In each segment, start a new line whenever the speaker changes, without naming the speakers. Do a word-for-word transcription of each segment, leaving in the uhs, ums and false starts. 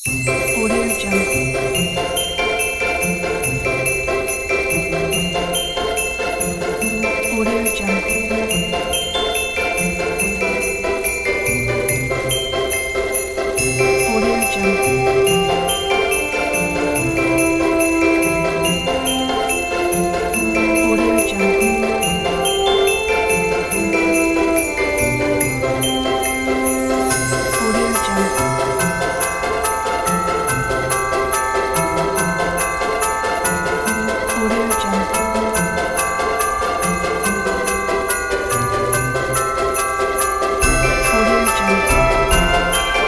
Audio Jungle. Audio Jungle. Audio Jungle. Audio Jungle. Audio Jungle. Audio Jungle. Audio Jungle.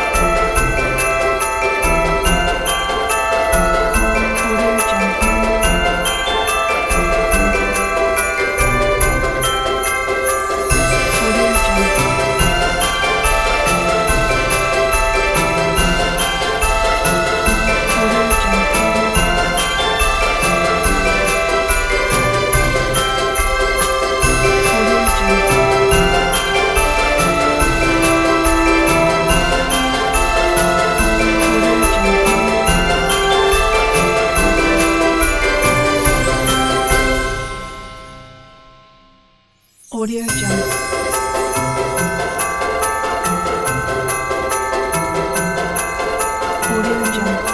Audio Jungle. Audio Jungle. Audio Jungle. Audio Jungle. Audio Jungle. Audio Jungle. Audio Jungle.